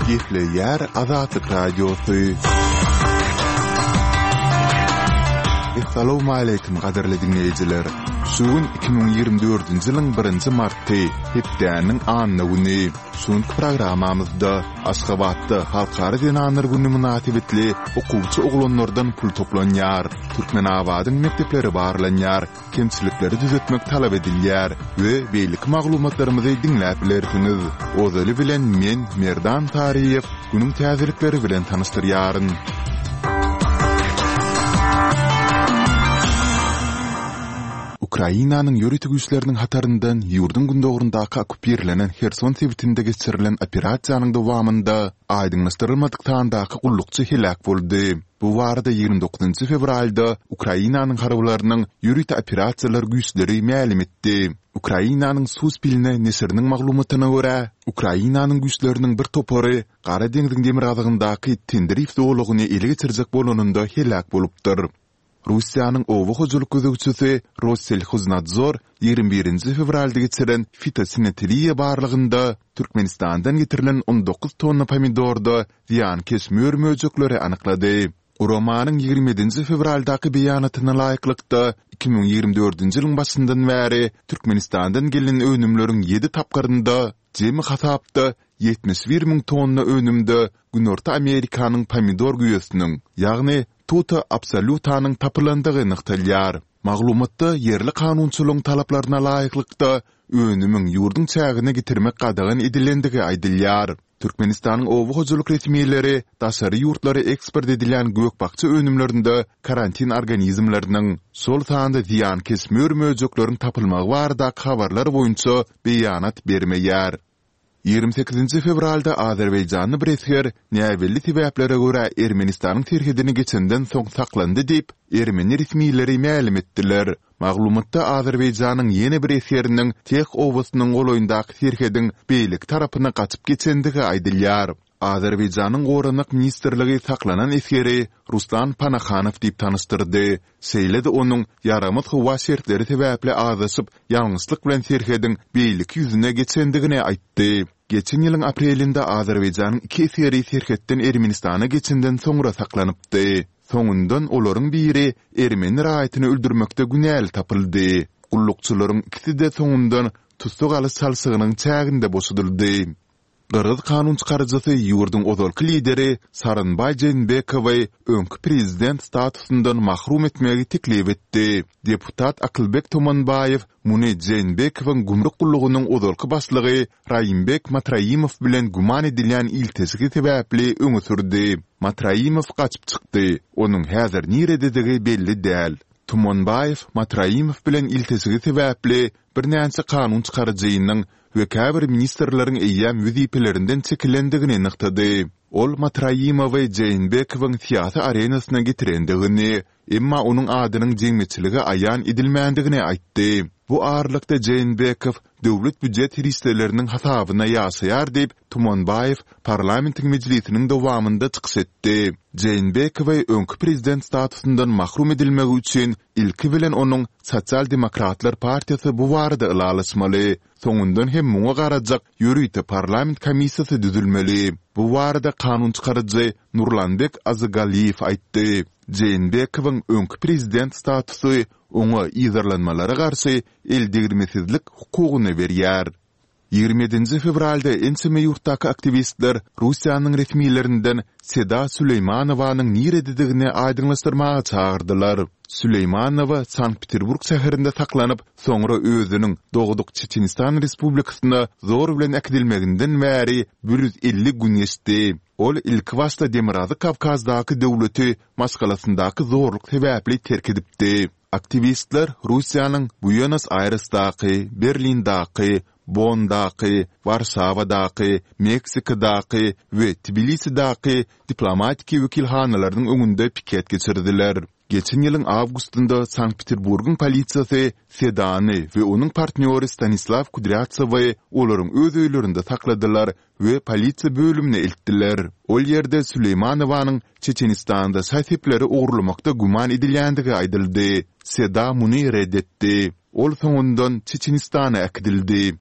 Gepleýär Azatlyk radiosu. Assalamu alaykum gaderli dinleýijiler. Şuň 2024-nji ýylyň 1-nji marty, hepdäniň anyny güni. Şuň programamyzda Aşgabatda Halkara Dinanyr güni münasibetli okuwçy oglanlardan pul toplanýar, Türkmenabadyň mekdepleri barlanýar, kemçilikleri düzeltmek talap edilýär we beýlik maglumatlarymyzy dinläp bilersiňiz. Ozaly bilen men Merdan Tariýew günüň täzelikleri bilen tanystyryaryn. Ukrainanyň ýöretik güýçleriniň hataryndan ýurdun gündogrundaky okupirlenen Herson sebitinde geçirilen operasiýanyň dowamında aýdyňlaşdyrylmadyk sandaky gullukçy helak boldy. Bu barada 29 fevralda Ukrainanyň harablarynyň ýöretik operasiýalar güýçleri ma'lum etdi. Ukrainanyň Suspilne nesiriniň maglumatyna görä, Ukrainanyň güýçleriniň bir topary Gara deňziň demir azygyndaky Tendrif dowlagyny ele geçirjek bolanynda helak bolupdyr. Russiýanyň owa hojuluk gözegçisi Rosselsхознадзор 21 fevralda geçiren fitosanitariýa barlygynda Türkmenistandan getirilen 19 tonna pomidorda ziýan kesmür möjekleri anyklady. Romanyň 27 fevraldaky beýanatyna laýyklykda 2024-nji ýylyň başyndan bäri Türkmenistandan gelen önümleriň 7 tapgarynda jemi hasapda 71.000 tonna önümde Günorta Amerikanyň pomidor güýesiniň, ýagny tuta absolutanyň tapylandygy nykdalýar. Maglumatda yerli kanunçylygyň talaplaryna laýyklykda önümiň ýurdun çägine getirmek gadagan edilendigi aýdylýar. Türkmenistanyň owa hojuluk resmiýetleri daşary ýurtlary eksport edilen gökbakçy önümlerinde karantin organizmlarynyň sol sanda ziýan kesmür möjekleriň tapylmagy barada habarlar boýunça beýanat bermeýär. 28 fevralda Azerbaýjanyň Brezher näwelli sebäplere görä Ermenistanyň terhidini geçenden soň saklandy diýip Ermeni resmiýetleri ma'lum etdiler. Maglumatda Azerbaýjanyň ýene Brezheriniň Tex owasynyň goloýundaky terhidin beýlik tarapyna gaçyp geçendigi aýdylýar. Azerbaýjanyň Goranyk ministrligi saklanan esgeri Ruslan Panakhanov diýip tanystyrdy. Seýledi onuň yaramyt howa şertleri sebäpli azaşyp ýalňyslyk bilen terhidin beýlik ýüzüne geçendigini aýtdy. Geçen ýylyň aprelinde Azerbaýjanyň 2 esgeri terhidden Ermenistana geçenden soňra saklanypdy. Soňundan olaryň biri Ermeni raýatyny öldürmekde günäl tapyldy. Gullukçylaryň ikisi de soňundan tutsuk alyş salsygynyň çäginde boşadyldy. Gyrgyz kanun çykarjysy ýurdun ozalky lideri Saranbay Jeenbekowy öňkü prezident statusundan mahrum etmegi teklip etdi. Deputat Akylbek Tomanbayew muny Jeenbekowyň gumruk gullugynyň ozalky başlygy Raýymbek Matraýymow bilen guman edilen iltesigi sebäpli öňe sürdi. Matraýymow gaçyp çykdy. Onuň häzir nirededigi belli däl. Tomanbayew Matraýymow bilen iltesigi sebäpli bir näçe kanun çykarjynyň we käbir ministrlaryň eýýäm wüzipelerinden çekilendigini nyktady. Ol Matraýymowy Jeenbekowyň siýasy arenasyna getirendigini, emma onuň adynyň jeňmeçiligi aýan edilmändigini aýtdy. Bu arlykda Jeenbekow döwlet büdjet hiristeleriniň hasabyna ýaşaýar diýip Tomanbayew parlamentiň mejlisiniň dowamında çykyş etdi. Jeenbekowy öňkü prezident statusundan mahrum edilmegi üçin ilki bilen onuň Sosial Demokratlar Partiýasy bu barada ýalaşmaly. Soňundan hem muňa garajak ýöretik parlament komissiýasy düzülmeli. Bu barada kanun çykarjy Nurlanbek Azygaliýew aýtdy. Jeenbekowyň öňkü prezident statusy oňa ýyzarlanmalara garşy eldigirmesizlik hukugyny berýär. 27 fevralda enseme ýurtdaky aktivistler Russiýanyň resmiýetlerinden Seda Süleýmanowyň nirededigini aýdyňlaşdyrmaga çağırdylar. Süleýmanowa Sankt-Peterburg şäherinde saklanyp, soňra özüniň Doguduk Çeçenistan Respublikasyna zor bilen akdilmeginden bäri 150 gün geçdi. Ol ilk wagtda Demirazy Kavkazdaky döwleti maskalasyndaky zorluk sebäpli terk edipdi. Aktivistler Russiýanyň Buenos Airesdaky, Berlindaky, Bonndaky, Warşawadaky, Meksikadaky we Tbilisidaky diplomatik wekilhanalarynyň öňünde piket geçirdiler. Geçen ýylyň awgustynda Sankt-Peterburgyň polisiýasy Sedany we onuň partnýory Stanislav Kudryatsowy olaryň öz öýlerinde sakladylar we polisiýa bölümine eltdiler. Ol ýerde Süleýmanowyň Çeçenistanda sähepleri ogurlamakda guman edilýändigi aýdyldy. Seda muny reddetdi. Ol soňundan Çeçenistana akdildi.